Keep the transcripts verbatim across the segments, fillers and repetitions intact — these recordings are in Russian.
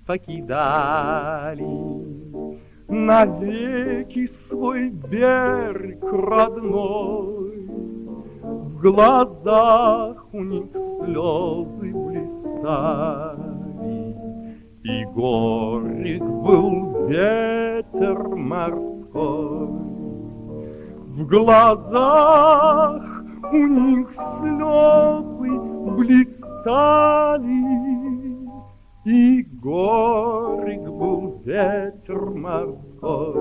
покидали навеки свой берег родной. В глазах у них слезы блистали, и горек был ветер морской. В глазах у них слезы блистали, и горек был ветер морской.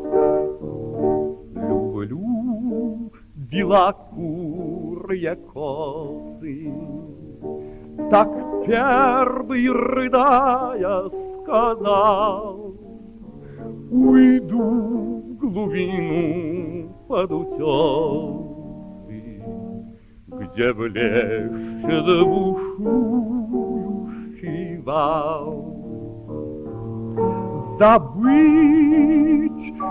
Люблю белокурые косы, так первый, рыдая, сказал: уйду в глубину под утесы, где блещет бушующий вал. Забыть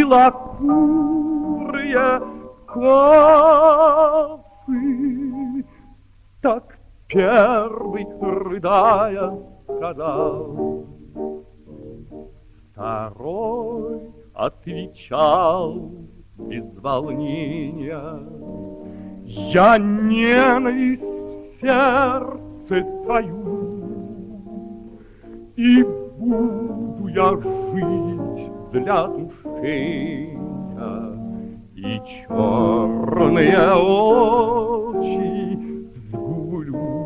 белокурые косы, так первый, рыдая, сказал. Второй отвечал без волнения: я ненависть в сердце твою, и буду я жить для душения, и черные очи сгублю.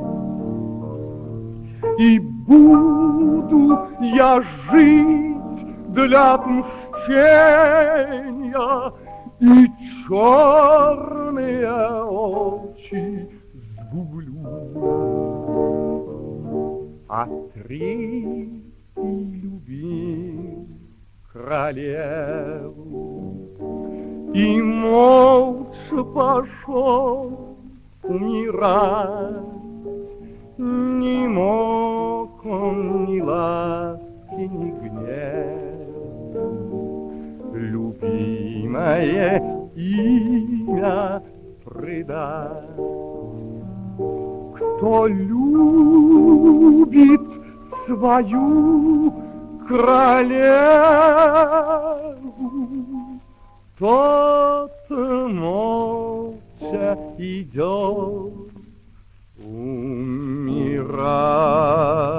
И буду я жить для отмщения, и черные очи сгублю. А третий любил королеву и молча пошел умирать. Не мог он ни ласки, ни гневу любимое имя предать. Кто любит свою королеву, тот молча идет умирать.